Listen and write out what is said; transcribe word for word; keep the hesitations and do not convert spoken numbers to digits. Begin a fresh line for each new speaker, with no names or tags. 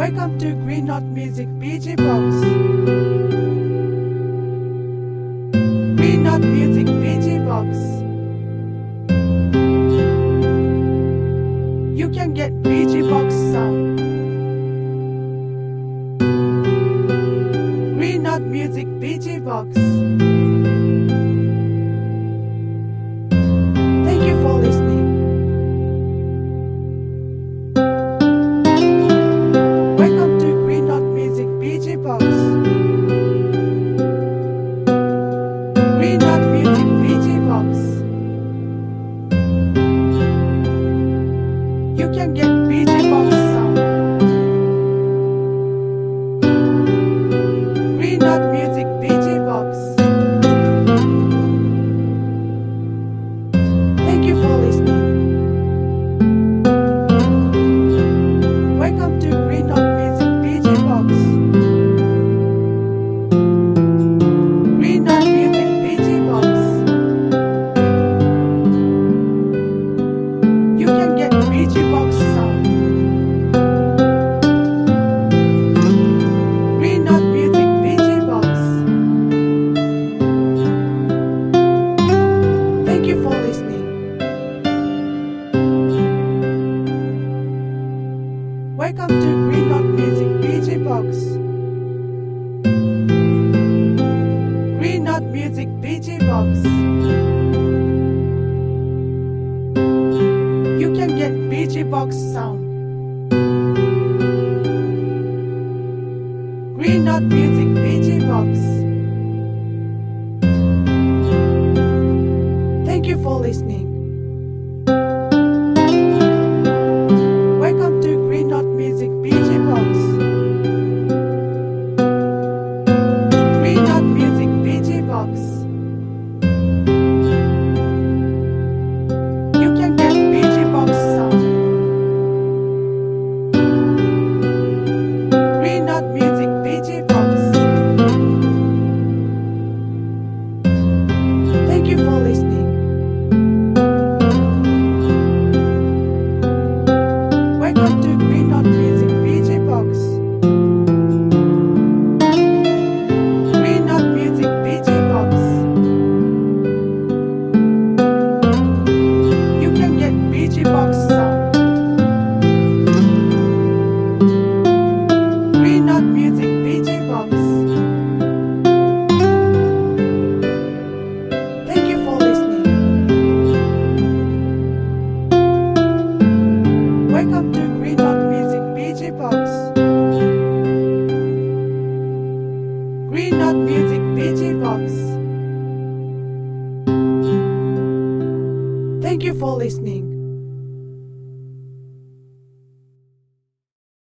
Welcome to Green Knot Music B G Box. Green Knot Music B G Box. You can get B G Box sound. Green Knot Music B G Box. Thank you for listening. Welcome to Green Knot Music B G Box. Green Knot Music B G Box. You can get B G Box sound. Green Knot Music B G Box. Thank you for listening. Welcome to Green Knot Music B G Box. Green Knot Music B G Box. You can get B G Box sound. Green Knot Music B G Box. Thank you for listening. Welcome to Green Knot Music B G Box. Green Knot Music B G Box. You can get B G Box sound. Green Knot Music B G Box. Thank you for listening. Welcome to Green Knot Music B G Box. Green Knot Music B G Box. You can get B G Box sound. Green Knot Music B G Box. Thank you for listening. Welcome to Green Knot Music B G Box. Green Knot Music B G Box. You can get B G Box sound. Green Knot Music B G Box. Thank you for listening. Welcome to Green Knot Music B G Box. Green Knot Music B G Box. Thank you for listening.